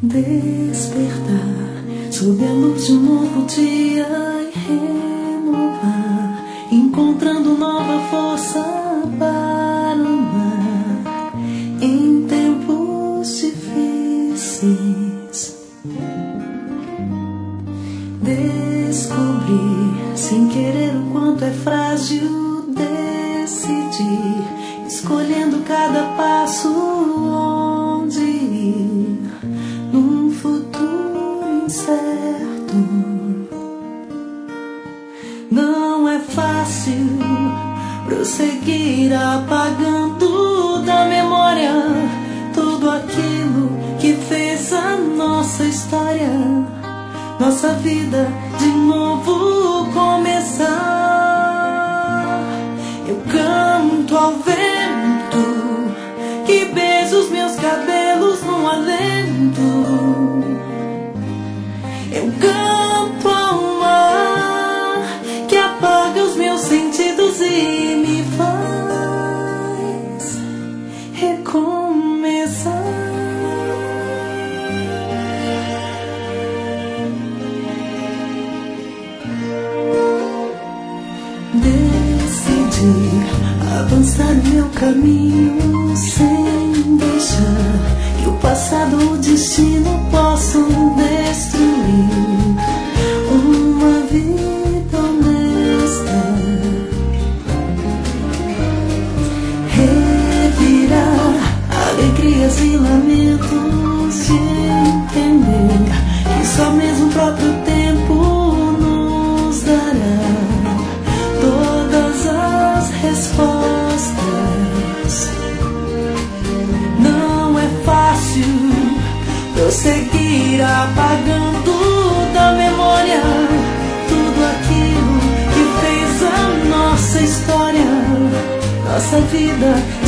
Despertar sob a luz de um novo dia e renovar, encontrando nova força para amar em tempos difíceis. Descobrir sem querer o quanto é frágil, decidir, escolhendo cada passo onde ir num futuro incerto. Não é fácil prosseguir apagando da memória tudo aquilo que fez a nossa história, nossa vida de novo começar. Eu canto ao vento que beija os meus cabelos num alento. Eu canto ao mar que apaga os meus sentidos e me faz recomeçar. Decidi avançar o meu caminho sem deixar que o passado ou o destino possam destruir uma vida honesta. Revirar alegrias e lamentos e entender que só mesmo o próprio tempo nos dará todas as respostas. Não é fácil prosseguir apagando da memória tudo aquilo que fez a nossa história, nossa vida